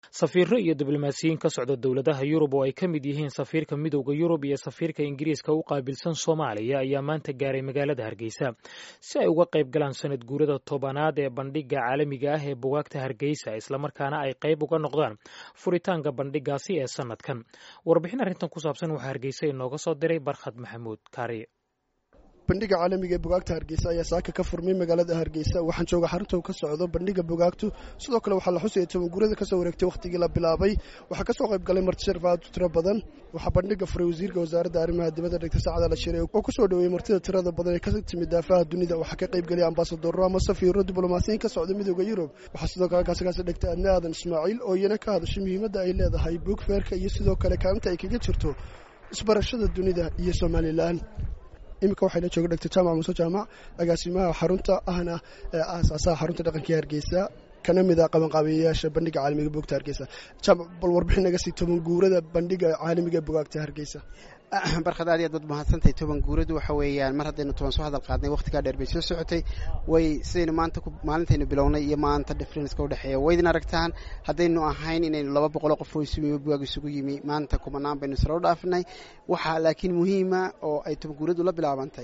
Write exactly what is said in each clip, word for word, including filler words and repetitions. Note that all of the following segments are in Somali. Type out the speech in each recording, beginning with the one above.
safiirro iyo diblomaasiyiin ka socda dowladaha Yurub oo ay ka mid yihiin safiirka Midowga Yurub iyo safiirka Ingiriiska u qaabilsan Soomaaliya ayaa maanta gaaray magaalada Hargeysa si ay uga qayb galaan sanad guurada tobanaad ee bandhigga caalamiga ah ee buugaagta Hargeysa isla markaana ay qayb uga noqdaan furitaanka bandhiggaasi ee sanadkan. Warbixin arrintan ku saabsan waxa Hargeysa inooga soo diray Barkhad Maxamuud Kaari. bandhiga caalamiga ee buugaagta Hargeysa ayaa saaka ka furmay magaalada Hargeysa. waxaan jooga xarunta uu ka socdo bandhiga buugaagtu. sidoo kale waxaa la xusay toban gurada ka soo wareegtay waqtigii la bilaabay. waxaa ka soo qayb galay marti sharaf aad u tiro badan. waxaa bandhiga furay wasiirka wasaaradda arrimaha dibadda Dr. Saacad Al-Shire oo ku soo dhaweeyay martida tirada badan ee ka timid daafaha dunida. waxaa ka qayb galay ambaasadorro ama safiirro diblomaasiyiin ka socda Midowga Yurub. waxaa sidoo kale kaasi kaasi dhigtay Adna Aadan Ismaaciil oo iyana ka hadashay muhiimadda ay leedahay buug feerka iyo sidoo kale kaalinta ay kaga jirto isbarashada dunida iyo Soomaaliland. imika waxay la jooga Dr. Jaamac Muuse Jaamac agaasimaha xarunta ahna aasaasaha xarunta dhaqanka Hargeysa kana mid ah qabanqaabiyeyaasha bandhiga caalamiga buugta Hargeysa. Jaamac bal warbixin naga sii toban guurada bandhiga caalamiga buugta Hargeysa. barkad aad iyo aad mahadsantahay. toban guuradu waxa weeyaan mar haddaynu toban soo hadal qaadnay waqtiga dheer bay soo socotay way sidaynu maanta maalintaynu bilownay iyo maanta difference-ka u dhaxeeya waydin aragtaan haddaynu ahayn inaynu laba boqol qof oo isugu buug isugu yimi maanta kumanaan baynu soo dhaafnay. waxa laakiin muhiima oo ay toban guuradu la bilaabantay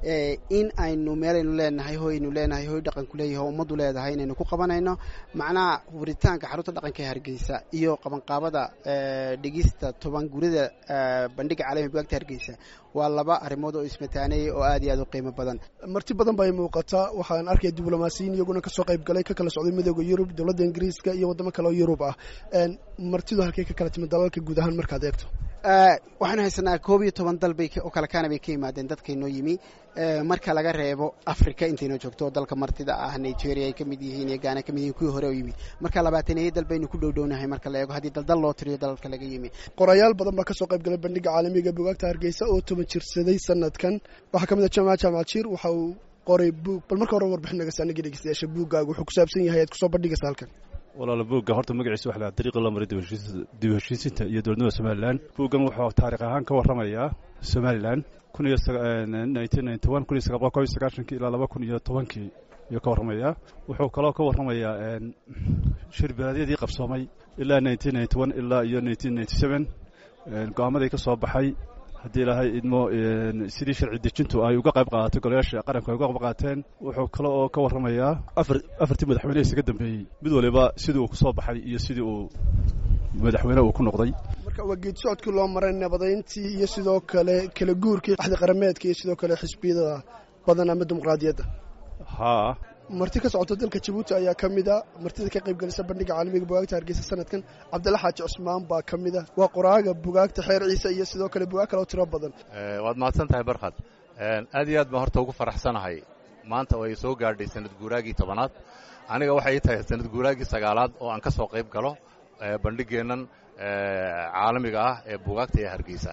in aynu meelaynu leenahay hooynu leenahay hooy dhaqan ku leeyahay ummadu leedahay inaynu ku qabanayno macnaha furitaanka xarunta dhaqanka ee Hargeysa iyo qabanqaabada dhigista toban guurada bandhiga caalamiga buugta Hargeysa waa laba arrimood oo ismataanay oo aad iyo aad u qiimo badan. marti badan bay muuqataa. waxaan arkay diblomaasiyiin iyaguna ka soo qayb galay ka kala socday Midowga Yurub, dowladda Ingiriiska iyo wadamo kale oo Yurub ah. martidu halkay ka kala timid dalalka guud ahaan markaad eegto. waxaan haysanaa koob iyo toban dal bay oo kala kaana bay ka yimaadeen dadkaynoo yimi marka laga reebo Afrika intaynoo joogto dalka martida ah Nigeria ay ka mid yihiin iyo Ghana ka mid yihiin kuwii hore u yimi marka labaatan iyo dal baynu ku dhowdhownahay marka la eego haddii dal loo tiriyo dalalka laga yimi. qorayaal badan baa ka soo qayb galay bandhiga caalamiga buugaagta Hargeysa oo toban jirsaday sanadkan. waxaa ka mid ah Jaamac Jaamac Jiir waxa uu qoray buug. bal marka hore warbixin naga saanigi dhegeystayaasha buuggaagu wuxuu ku saabsan yahay aad ku soo bandhigaysa halkan. walaal buugga horta magaciisa waxa la dariiq la maray dib u heshiisiinta iyo dowladnimada Soomaaliland. buuggan wuxuu taariikh ahaan ka warramayaa Soomaaliland nineteen ninety-one ilaa laba kun iyo tobankii iyo ka warramayaa. wuxuu kaloo ka warramayaa shir beeleedyadii qabsoomay ilaa nineteen ninety-one ilaa iyo nineteen ninety-seven go'aamadii ka soo baxay haddii ilaahay idmo sidii sharci dejintu ay uga qayb qaadatay golayaasha qaranka ay uga qayb qaateen. wuxuu kale oo ka warramayaa afar afartii madaxweyne isaga dambeeyey mid waliba sidii uu ku soo baxay iyo sidii uu madaxweyne uu ku noqday. marka waa geed socodkii loo maray nabadayntii iyo sidoo kale kala guurkii axdi qarameedka iyo sidoo kale xisbiyada badan ama dimuqraadiyadda. haa marti ka socota dalka Djibouti ayaa ka mid ah martida ka qayb galaysa bandhiga caalamiga buugaagta Hargeysa sanadkan. Cabdalla Xaaji Cusmaan baa ka mid ah waa qoraaga buugaagta Xeer Ciise iyo sidoo kale buugaag kale oo tiro badan. ee waad mahadsan tahay Barkhad. aad iyo aad baan horta ugu faraxsanahay maanta oo ay soo gaadhay sanad guuraagii tobanaad. aniga waxay tahay sanad guuraagii sagaalaad oo aan ka soo qayb galo bandhigeenan caalamiga ah ee buugaagta ee Hargeysa.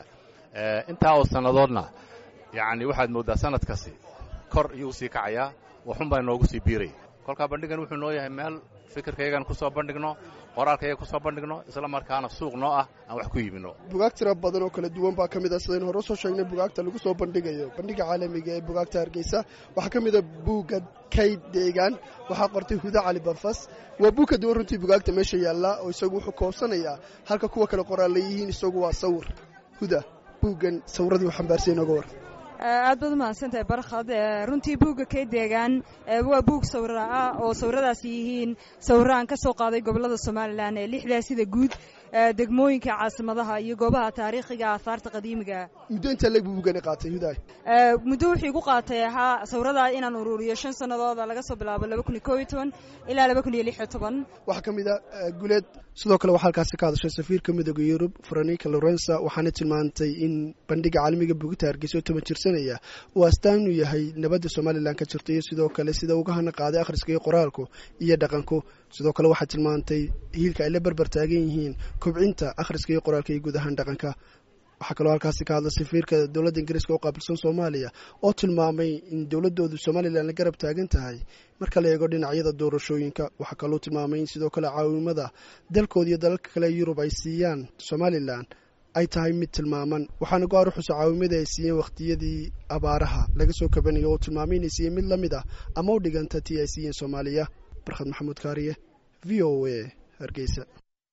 intaa oo sanadoodna yacni waxaad moodaa sanadkasi kor iyo u sii kacayaa waxun baa noogu sii biiray. kolka bandhigan wuxuu noo yahay meel fikirkaygan ku soo bandhigno qoraalkayga ku soo bandhigno isla markaana suuq noo ah aan wax ku yimino. buugaag tiro badan oo kala duwan baa ka mid ah sidaynu hore soo sheegnay buugaagta lagu soo bandhigayo bandhiga caalamiga ee buugaagta Hargeysa. waxaa ka mid ah buugga kayd deegaan waxaa qortay Huda Cali Bafas. waa buug ka duwan runtii buugaagta meesha yaalla oo isagu wuxuu koobsanayaa halka kuwa kale qoraal leeyihiin isagu waa sawir. Huda buuggan sawirradii waxaan baarsay nooga war. aad baad mahadsantahay Barkhad. runtii buugga kayd deegaan waa buug sawir ah oo sawiradaas yihiin sawiraan ka soo qaaday gobolada Soomaaliland ee lixda sida guud degmooyinka caasimadaha iyo goobaha taariikhiga aasaarta qadiimiga. muddo inta leeg buuggan qaatay Huda? muddo wuxuu igu qaatay ahaa sawirada inaan ururiyo shan sanadood laga soo bilaabo laba kun iyo koob iyo toban ilaa laba kun iyo lix iyo toban. waxa ka mid ah guleed sidoo kale waxa halkaas ka hadashay safiirka Midowga Yurub Veronica Lorenza waxaana tilmaantay in bandhiga caalamiga buugta Hargeysa toban jirsanaya uu astaan u yahay nabadda Soomaaliland ka jirtay sidoo kale sida uga hana qaaday akhriska iyo qoraalku iyo dhaqanku. sidoo kale waxa tilmaantay hiilka ay la barbar taagan yihiin kobcinta akhriska iyo qoraalka iyo guud ahaan dhaqanka. waxaa kaloo halkaasi ka hadlay safiirka dowladda Ingiriiska oo qaabilsan Soomaaliya oo tilmaamay in dowladoodu Soomaaliland la garab taagan tahay marka la eego dhinacyada doorashooyinka. waxaa kaloo tilmaamay in sidoo kale caawimada dalkooda iyo dalalka kale ee Yurub ay siiyaan Soomaaliland ay tahay mid tilmaaman. waxaana go'aar u xusay caawimada ay siiyeen waqtiyadii abaaraha laga soo kabanayo oo tilmaamay inay siiyeen mid la mid ah ama u dhiganta tii ay siiyeen Soomaaliya. Barkhad Maxamuud Kaariye, V O A, Hargeysa.